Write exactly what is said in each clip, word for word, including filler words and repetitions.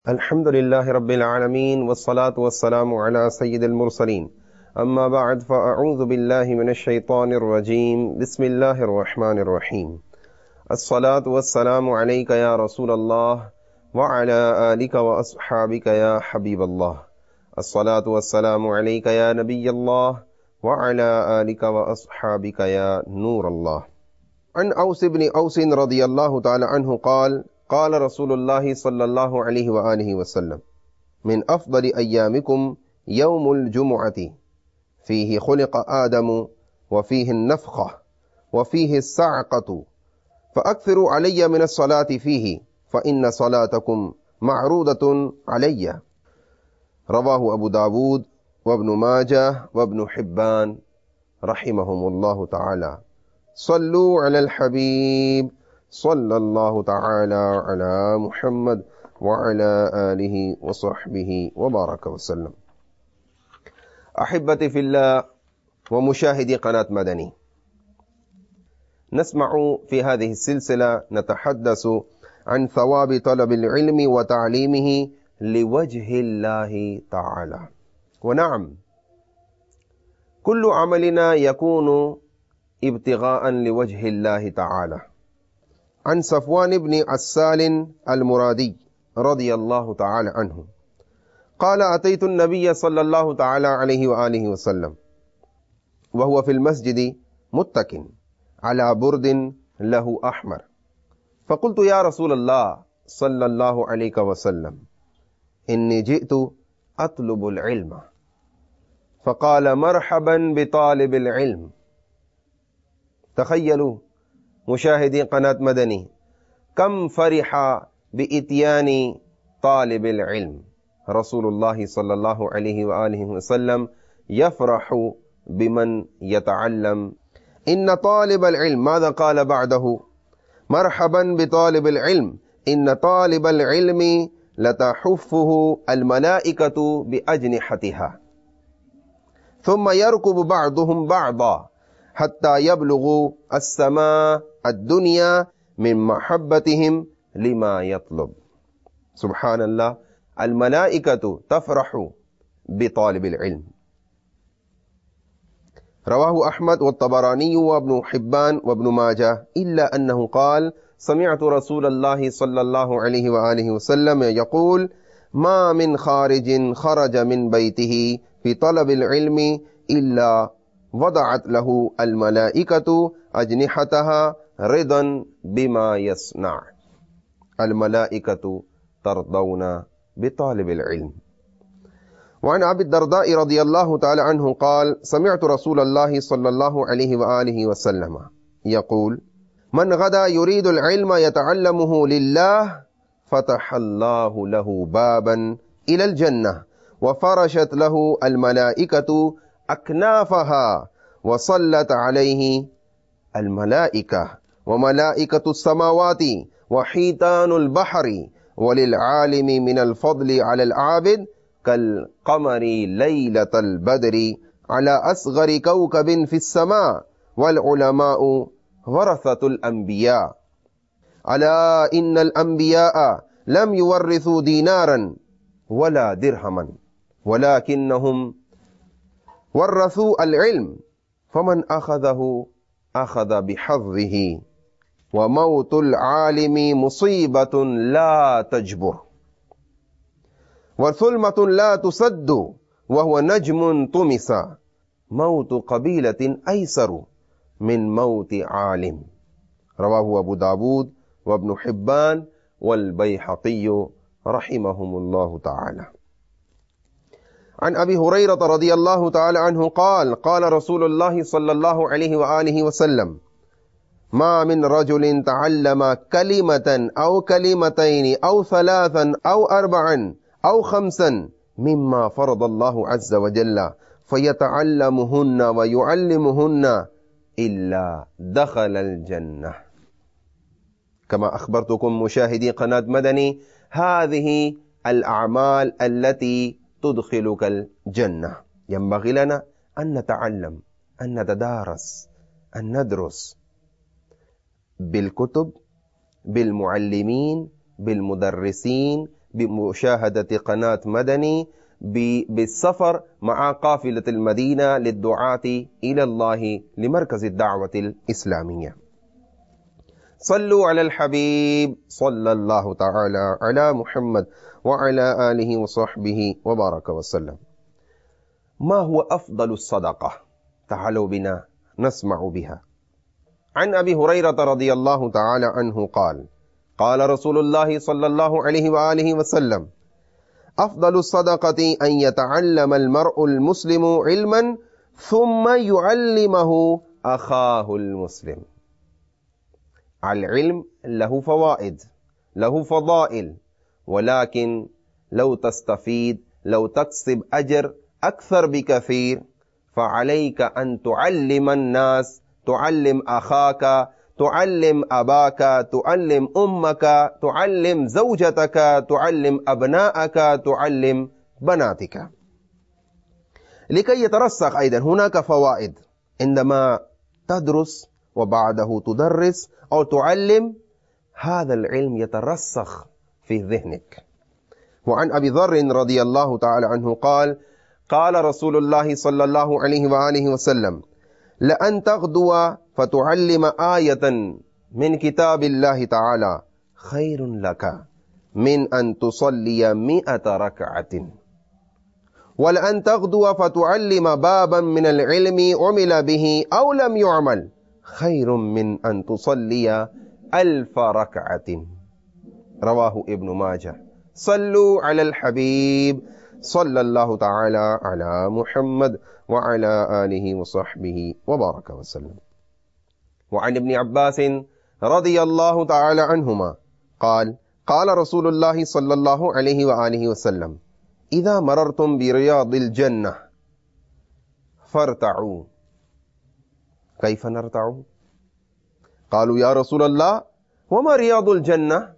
الحمد لله رب العالمين والصلاة والسلام على سيد المرسلين أما بعد فأعوذ بالله من الشيطان الرجيم بسم الله الرحمن الرحيم الصلاة والسلام عليك يا رسول الله وعلى آلك وأصحابك يا حبيب الله الصلاة والسلام عليك يا نبي الله وعلى آلك وأصحابك يا نور الله. عن أوس بن أوس رضي الله تعالى عنه قال قال رسول الله صلى الله عليه وآله وسلم من أفضل أيامكم يوم الجمعة فيه خلق آدم وفيه النفخة وفيه الصعقة فأكثروا علي من الصلاة فيه فإن صلاتكم معروضة علي. رواه أبو داود وابن ماجه وابن حبان رحمهم الله تعالى. صلوا على الحبيب صلى الله تعالى على محمد وعلى آله وصحبه وبارك وسلم. أحبتي في الله ومشاهدي قناة مدني، نسمع في هذه السلسلة نتحدث عن ثواب طلب العلم وتعليمه لوجه الله تعالى. ونعم، كل عملنا يكون ابتغاء لوجه الله تعالى. عن صفوان بن عسال المرادي رضي الله تعالى عنه قال أتيت النبي صلى الله تعالى عليه وآله وسلم وهو في المسجد متكٍ على برد له أحمر، فقلت يا رسول الله صلى الله عليه وسلم إني جئت أطلب العلم، فقال مرحبا بطالب العلم. تخيلوا مشاهدين قناة مدني كم فرح بإتيان طالب العلم. رسول الله صلى الله عليه وآله وسلم يفرح بمن يتعلم. إن طالب العلم ماذا قال بعده؟ مرحبا بطالب العلم إن طالب العلم لتحفه الملائكة بأجنحتها ثم يركب بعضهم بعضا حتى يبلغوا السماء الدنيا من محبتهم لما يطلب. سبحان الله، الملائكة تفرح بطالب العلم. رواه أحمد والطبراني وابن حبان وابن ماجه، إلا أنه قال سمعت رسول الله صلى الله عليه وآله وسلم يقول ما من خارج خرج من بيته في طلب العلم إلا وضعت له الملائكة أجنحتها رضا بما يصنع. الملائكة ترضون بطالب العلم. وعن أبي الدرداء رضي الله تعالى عنه قال سمعت رسول الله صلى الله عليه وآله وسلم يقول من غدا يريد العلم يتعلمه لله فتح الله له بابا إلى الجنة وفرشت له الملائكة أكنافها وصلت عليه الملائكة وملائكة السماوات وحيتان البحر وللعالم من الفضل على العابد كالقمر ليلة البدر على أصغر كوكب في السماء والعلماء ورثة الأنبياء. ألا إن الأنبياء لم يورثوا دينارا ولا درهما ولكنهم ورثوا العلم فمن أخذه أخذ بحظه وموت العالم مصيبة لا تجبر وثلمة لا تسد وهو نجم طمس موت قبيلة أيسر من موت عالم. رواه أبو داود وابن حبان والبيحقي رحمهم الله تعالى. عن أبي هريرة رضي الله تعالى عنه قال قال رسول الله صلى الله عليه وآله وسلم ما من رجل تعلم كلمة أو كلمتين أو ثلاثا أو أربعا أو خمسا مما فرض الله عز وجل فيتعلمهن ويعلمهن إلا دخل الجنة. كما أخبرتكم مشاهدي قناة مدني هذه الأعمال التي تدخلك الجنة. ينبغي لنا أن نتعلم، أن نتدارس، أن ندرس بالكتب، بالمعلمين، بالمدرسين، بمشاهدة قناة مدني بالسفر مع قافلة المدينة للدعاة إلى الله لمركز الدعوة الإسلامية. صلوا على الحبيب صلى الله تعالى على محمد وعلى آله وصحبه وبارك وسلم. ما هو أفضل الصدقة؟ تعالوا بنا نسمع بها. عن أبي هريرة رضي الله تعالى عنه قال قال رسول الله صلى الله عليه وآله وسلم أفضل الصدقة أن يتعلم المرء المسلم علما ثم يعلمه أخاه المسلم. العلم له فوائد، له فضائل، ولكن لو تستفيد، لو تكسب أجر أكثر بكثير، فعليك أن تعلم الناس، تعلم أخاك، تعلم أباك، تعلم أمك، تعلم زوجتك، تعلم أبناءك، تعلم بناتك، لكي يترسخ. أيضا هناك فوائد عندما تدرس وبعده تدرس أو تعلم، هذا العلم يترسخ في ذهنك. وعن أبي ذر رضي الله تعالى عنه قال قال رسول الله صلى الله عليه وآله وسلم لأن تغدو فتعلم آية من كتاب الله تعالى خير لك من أن تصلي مئة ركعة، ولأن تغدو فتعلم بابا من العلم عمل به أو لم يعمل خير من أن تصلي ألف ركعة. رواه ابن ماجه. صلوا على الحبيب صلى الله تعالى على محمد وعلى آله وصحبه وبارك وسلم. وعن ابن عباس رضي الله تعالى عنهما قال قال رسول الله صلى الله عليه وآله وسلم إذا مررتم برياض الجنة فارتعوا. كيف نرتع؟ قالوا يا رسول الله وما رياض الجنة؟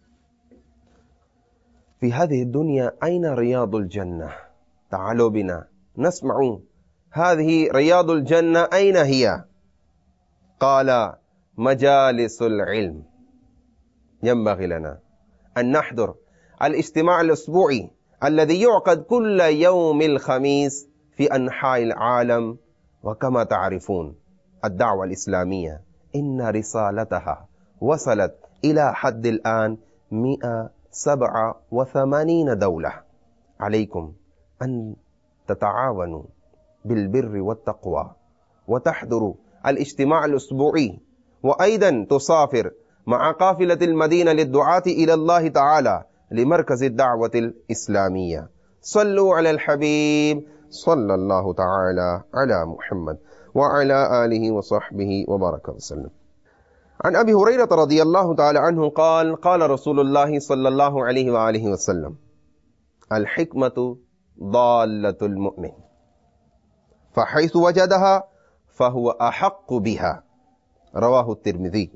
في هذه الدنيا أين رياض الجنة؟ تعالوا بنا نسمع هذه رياض الجنة أين هي؟ قال مجالس العلم. ينبغي لنا أن نحضر الاجتماع الأسبوعي الذي يعقد كل يوم الخميس في أنحاء العالم. وكما تعرفون الدعوة الإسلامية إن رسالتها وصلت إلى حد الآن مئة وسبعة وثمانين دولة. عليكم أن تتعاونوا بالبر والتقوى وتحضروا الاجتماع الأسبوعي، وأيضا تسافر مع قافلة المدينة للدعاة إلى الله تعالى لمركز الدعوة الإسلامية. صلوا على الحبيب صلى الله تعالى على محمد وعلى آله وصحبه وبارك وسلم. عن أبي هريرة رضي الله تعالى عنه قال قال رسول الله صلى الله عليه وآله وسلم الحكمة ضالة المؤمن فحيث وجدها فهو أحق بها. رواه الترمذي.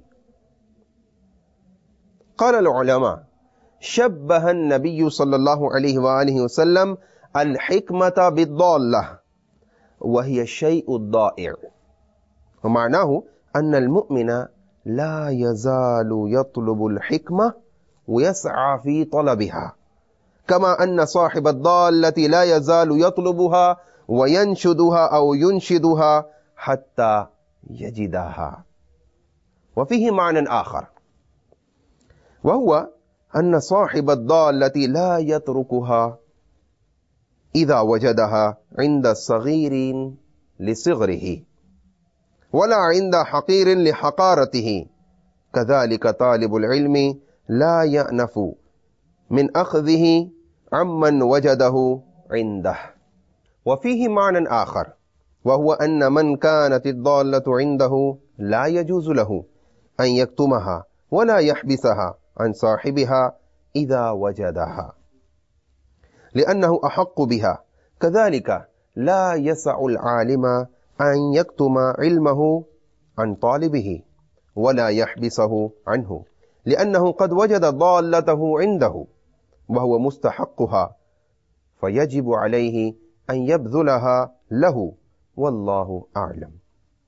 قال العلماء شبه النبي صلى الله عليه وآله وسلم الحكمة بالضالة، وهي الشيء الضائع، ومعناه أن المؤمن لا يزال يطلب الحكمة ويسعى في طلبها، كما أن صاحب الضالة لا يزال يطلبها وينشدها أو ينشدها حتى يجدها. وفيه معنى آخر، وهو أن صاحب الضالة لا يتركها إذا وجدها عند صغير لصغره ولا عند حقير لحقارته. كذلك طالب العلم لا يأنف من أخذه عمن وجده عنده. وفيه معنى آخر، وهو أن من كانت الضالة عنده لا يجوز له أن يكتمها ولا يحبسها عن صاحبها إذا وجدها، لأنه أحق بها. كذلك لا يسع العالم أن يكتم علمه عن طالبه ولا يحبسه عنه، لأنه قد وجد ضالته عنده وهو مستحقها، فيجب عليه أن يبذلها له، والله أعلم.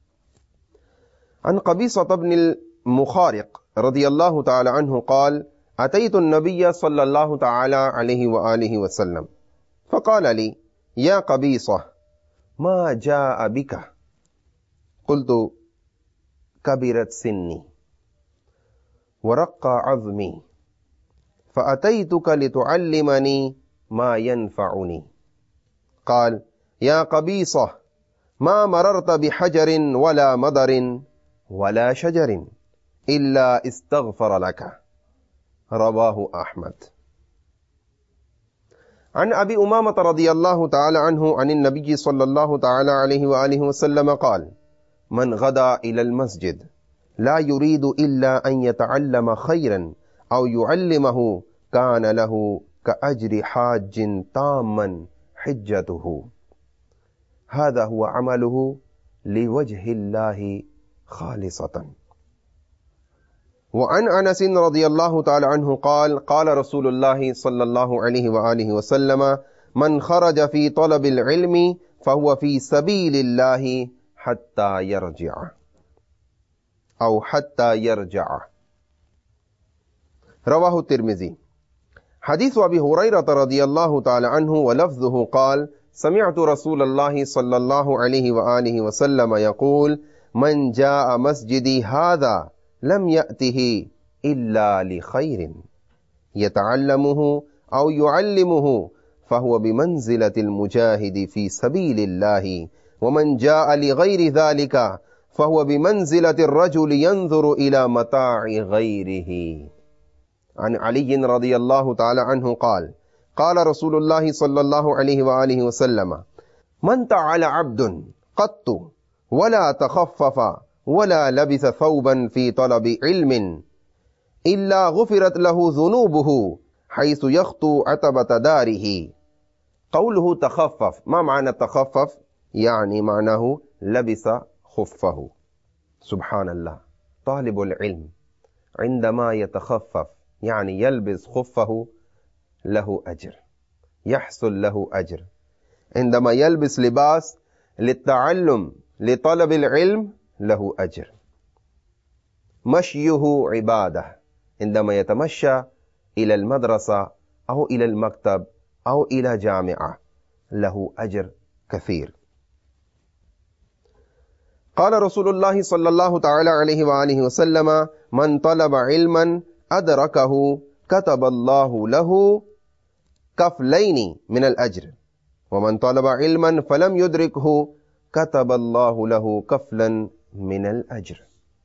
عن قبيصة بن المخارق رضي الله تعالى عنه قال أتيت النبي صلى الله تعالى عليه وآله وسلم فقال لي يا قبيصة ما جاء بك؟ قلت كبرت سني ورق عظمي فأتيتك لتعلمني ما ينفعني. قال يا قبيصة ما مررت بحجر ولا مدر ولا شجر إلا استغفر لك. رواه أحمد. عن أبي أمامة رضي الله تعالى عنه عن النبي صلى الله تعالى عليه وآله وسلم قال من غدا إلى المسجد لا يريد إلا أن يتعلم خيرا أو يعلمه كان له كأجر حاج تاما حجته. هذا هو عمله لوجه الله خالصة. وعن أنس رضي الله تعالى عنه قال قال رسول الله صلى الله عليه وآله وسلم من خرج في طلب العلم فهو في سبيل الله حتى يرجع أو حتى يرجع. رواه الترمذي. حديث أبي هريرة رضي الله تعالى عنه ولفظه قال سمعت رسول الله صلى الله عليه وآله وسلم يقول من جاء مسجدي هذا لم يأته إلا لخير يتعلمه أو يعلمه فهو بمنزلة المجاهد في سبيل الله ومن جاء لغير ذلك فهو بمنزلة الرجل ينظر إلى متاع غيره. عن علي رضي الله تعالى عنه قال قال رسول الله صلى الله عليه وآله وسلم من تعال عبد قط ولا تخفف ولا لبث ثوبا في طلب علم إلا غفرت له ذنوبه حيث يخطو عتبة داره. قوله تخفف، ما معنى تخفف؟ يعني معناه لبس خفه. سبحان الله. طالب العلم عندما يتخفف يعني يلبس خفه له أجر، يحصل له أجر. عندما يلبس لباس للتعلم لطلب العلم له أجر. مشيه عبادة، عندما يتمشى إلى المدرسة أو إلى المكتب أو إلى جامعة له أجر كثير. قال رسول الله صلى الله تعالى عليه وآله وسلم من طلب علما أدركه كتب الله له كفلين من الأجر ومن طلب علما فلم يدركه كتب الله له كفلا من الأجر.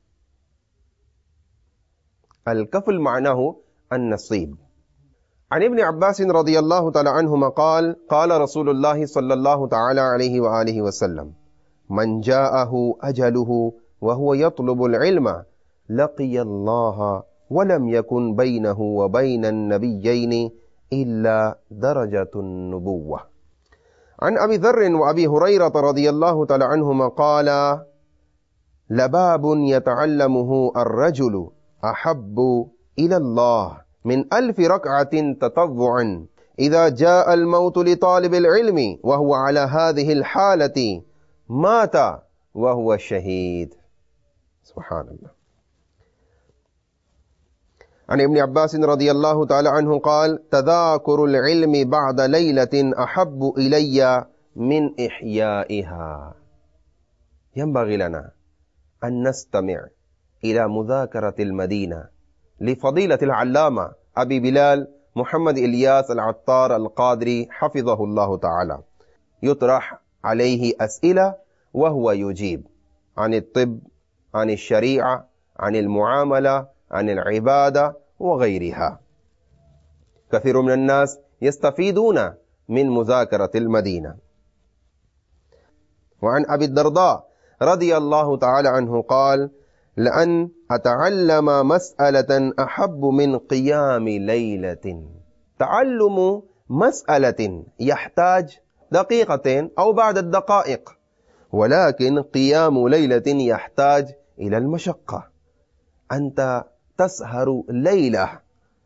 الكفل معناه النصيب. عن ابن عباس رضي الله تعالى عنهما قال قال رسول الله صلى الله تعالى عليه وآله وسلم من جاءه أجله وهو يطلب العلم لقي الله ولم يكن بينه وبين النبيين إلا درجة النبوة. عن أبي ذر وأبي هريرة رضي الله تعالى عنهما قال لباب يتعلمه الرجل أحب إلى الله من ألف ركعة تطوعا إذا جاء الموت لطالب العلم وهو على هذه الحالة مات وهو شهيد. سبحان الله. عن ابن عباس رضي الله تعالى عنه قال تذاكر العلم بعد ليلة أحب إلي من إحيائها. ينبغي لنا أن نستمع إلى مذاكرة المدينة لفضيلة العلامة أبي بلال محمد إلياس العطار القادري حفظه الله تعالى. يطرح عليه أسئلة وهو يجيب عن الطب، عن الشريعة، عن المعاملة، عن العبادة وغيرها. كثير من الناس يستفيدون من مذاكرة المدينة. وعن أبي الدرداء رضي الله تعالى عنه قال لأن أتعلم مسألة أحب من قيام ليلة. تعلم مسألة يحتاج دقيقتين أو بعد الدقائق، ولكن قيام ليلة يحتاج إلى المشقة. أنت تسهر ليلة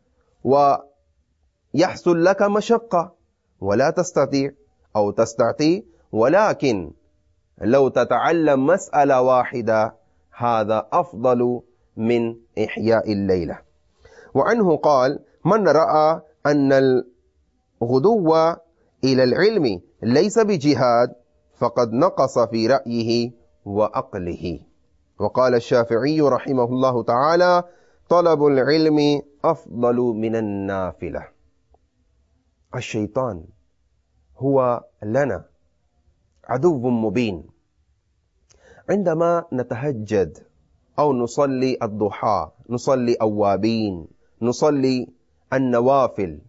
ويحصل لك مشقة ولا تستطيع أو تستطيع، ولكن لو تتعلم مسألة واحدة هذا أفضل من إحياء الليلة. وعنه قال من رأى أن الغدو إلى العلم ليس بجهاد فقد نقص في رأيه وأقله. وقال الشافعي رحمه الله تعالى طلب العلم أفضل من النافلة. الشيطان هو لنا عدو مبين. عندما نتهجد أو نصلي الضحى، نصلي أوابين، نصلي النوافل،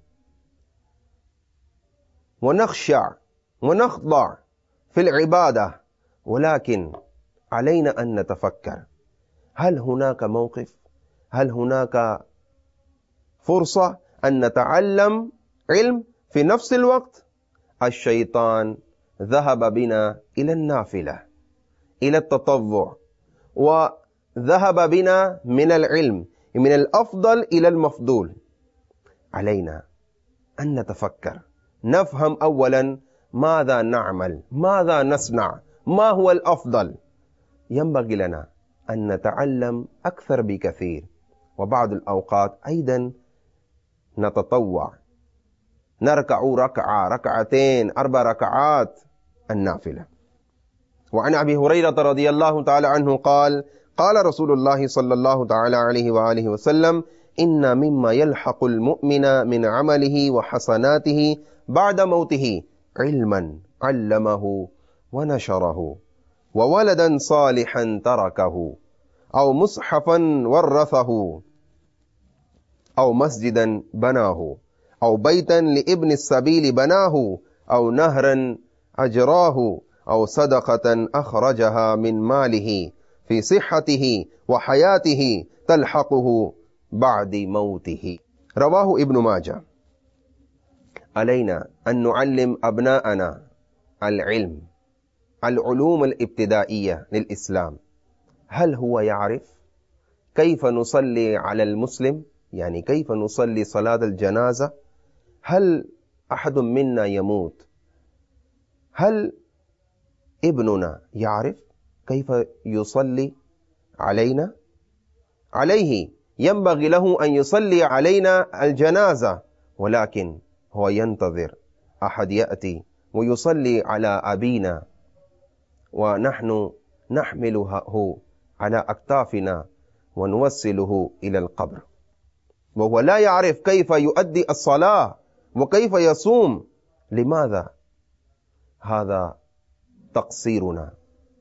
ونخشع ونخضع في العبادة، ولكن علينا أن نتفكر هل هناك موقف، هل هناك فرصة أن نتعلم علم في نفس الوقت؟ الشيطان ذهب بنا إلى النافلة، إلى التطوع، وذهب بنا من العلم من الأفضل إلى المفضول. علينا أن نتفكر، نفهم أولا ماذا نعمل، ماذا نصنع، ما هو الأفضل. ينبغي لنا أن نتعلم أكثر بكثير، وبعض الأوقات أيضا نتطوع، نركع ركعة، ركعتين، أربع ركعات النافلة. وعن أبي هريرة رضي الله تعالى عنه قال قال رسول الله صلى الله تعالى عليه وآله وسلم إن مما يلحق المؤمن من عمله وحسناته بعد موته علما علمه ونشره، وولدا صالحا تركه، أو مصحفا ورثه، أو مسجدا بناه، أو بيتا لابن السبيل بناه، أو نهرا أجراه، أو صدقة أخرجها من ماله في صحته وحياته تلحقه بعد موته. رواه ابن ماجه. علينا أن نعلم أبناءنا العلم، العلوم الابتدائية للإسلام. هل هو يعرف كيف نصلي على المسلم؟ يعني كيف نصلي صلاة الجنازة؟ هل أحد منا يموت، هل ابننا يعرف كيف يصلي علينا؟ عليه ينبغي له أن يصلي علينا الجنازة، ولكن هو ينتظر أحد يأتي ويصلي على أبينا، ونحن نحمله على أكتافنا ونوصله إلى القبر، وهو لا يعرف كيف يؤدي الصلاة وكيف يصوم. لماذا؟ هذا تقصيرنا،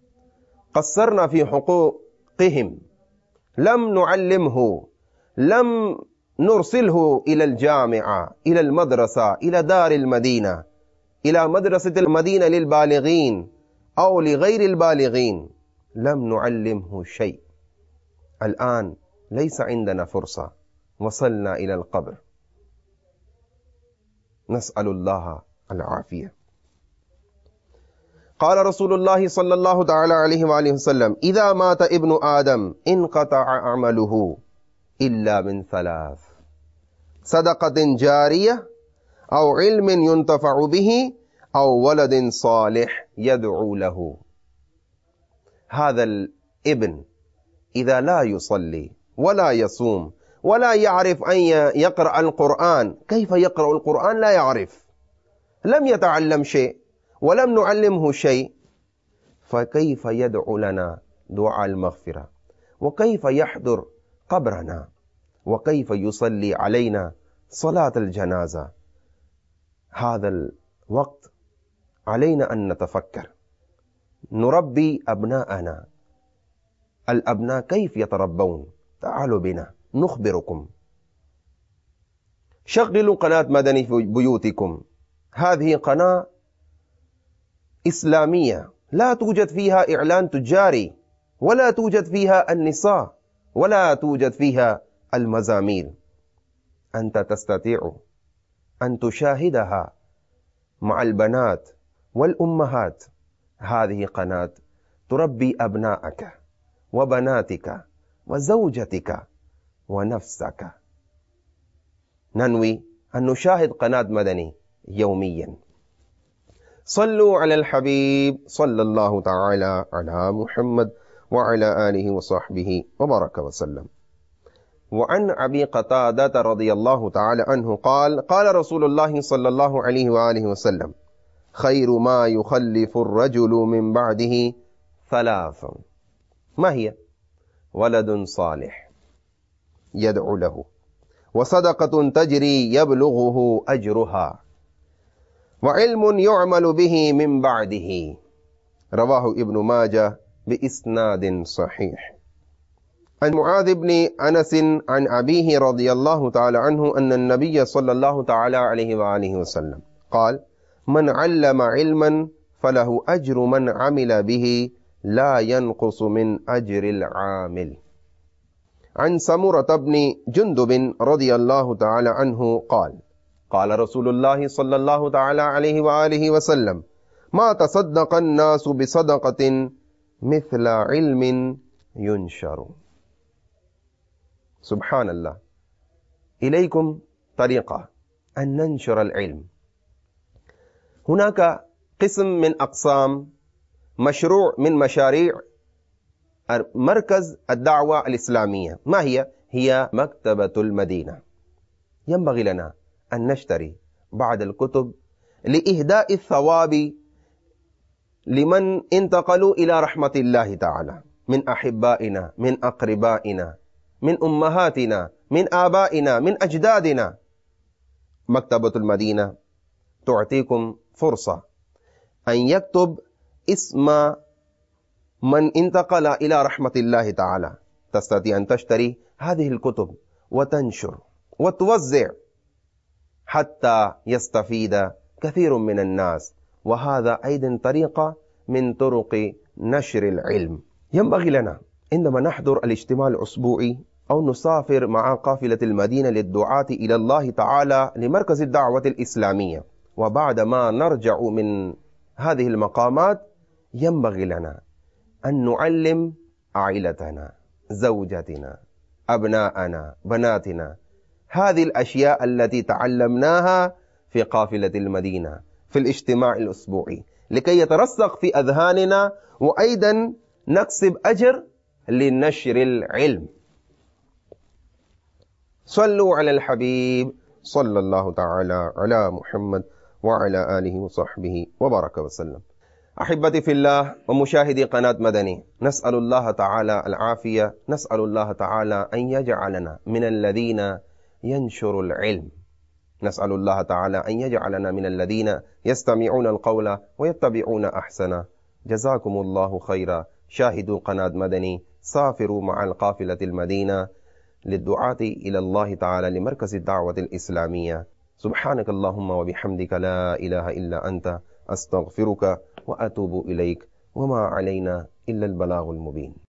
قصرنا في حقوقهم، لم نعلمه، لم نرسله إلى الجامعة، إلى المدرسة، إلى دار المدينة، إلى مدرسة المدينة للبالغين أو لغير البالغين، لم نعلمه شيء. الآن ليس عندنا فرصة، وصلنا إلى القبر، نسأل الله العافية. قال رسول الله صلى الله تعالى عليه وآله وسلم إذا مات ابن آدم انقطع عمله إلا من ثلاث: صدقة جارية، أو علم ينتفع به، أو ولد صالح يدعو له. هذا الابن إذا لا يصلي ولا يصوم ولا يعرف أن يقرأ القرآن، كيف يقرأ القرآن؟ لا يعرف، لم يتعلم شيء ولم نعلمه شيء، فكيف يدعو لنا دعاء المغفرة؟ وكيف يحضر قبرنا؟ وكيف يصلي علينا صلاة الجنازة؟ هذا الوقت علينا أن نتفكر، نربي أبناءنا. الأبناء كيف يتربون؟ تعالوا بنا نخبركم. شغلوا قناة مدني في بيوتكم. هذه قناة إسلامية، لا توجد فيها إعلان تجاري، ولا توجد فيها النساء، ولا توجد فيها المزامير. أنت تستطيع أن تشاهدها مع البنات والأمهات. هذه قناة تربي أبنائك وبناتك وزوجتك ونفسك. ننوي أن نشاهد قناة مدني يوميا. صلوا على الحبيب صلى الله تعالى على محمد وعلى آله وصحبه وبارك وسلم. وعن أبي قتادة رضي الله تعالى عنه قال قال رسول الله صلى الله عليه وآله وسلم خير ما يخلف الرجل من بعده ثلاث. ما هي؟ ولد صالح يدعو له، وصدقة تجري يبلغه أجرها، وعلم يعمل به من بعده. رواه ابن ماجه بإسناد صحيح. عن معاذ بن أنس عن أبيه رضي الله تعالى عنه أن النبي صلى الله تعالى عليه وآله وسلم قال من علم علما فله أجر من عمل به لا ينقص من أجر العامل. عن سمرة بن جندب رضي الله تعالى عنه قال قال رسول الله صلى الله تعالى عليه وآله وسلم ما تصدق الناس بصدقة مثل علم ينشر. سبحان الله. إليكم طريقة أن ننشر العلم. هناك قسم من أقسام مشروع من مشاريع مركز الدعوة الإسلامية. ما هي؟ هي مكتبة المدينة. ينبغي لنا أن نشتري بعض الكتب لإهداء الثواب لمن انتقلوا إلى رحمة الله تعالى من أحبائنا، من أقربائنا، من أمهاتنا، من آبائنا، من أجدادنا. مكتبة المدينة تعطيكم فرصة أن يكتب اسم من انتقل إلى رحمة الله تعالى. تستطيع أن تشتري هذه الكتب وتنشر وتوزع حتى يستفيد كثير من الناس، وهذا أيضا طريقة من طرق نشر العلم. ينبغي لنا عندما نحضر الاجتماع الأسبوعي أو نسافر مع قافلة المدينة للدعاة إلى الله تعالى لمركز الدعوة الإسلامية، وبعدما نرجع من هذه المقامات ينبغي لنا أن نعلم عائلتنا، زوجتنا، أبناءنا، بناتنا هذه الأشياء التي تعلمناها في قافلة المدينة في الاجتماع الأسبوعي لكي يترسخ في أذهاننا، وأيضا نكسب أجر لنشر العلم. صلوا على الحبيب صلى الله تعالى على محمد وعلى آله وصحبه وبارك وسلم. أحبتي في الله ومشاهدي قناة مدني، نسأل الله تعالى العافية، نسأل الله تعالى أن يجعلنا من الذين ينشر العلم، نسأل الله تعالى أن يجعلنا من الذين يستمعون القول ويتبعون أحسنه. جزاكم الله خيرا. شاهدوا قناة مدني، سافروا مع القافلة المدينة للدعاة إلى الله تعالى لمركز الدعوة الإسلامية. سبحانك اللهم وبحمدك لا إله إلا أنت أستغفرك وأتوب إليك، وما علينا إلا البلاغ المبين.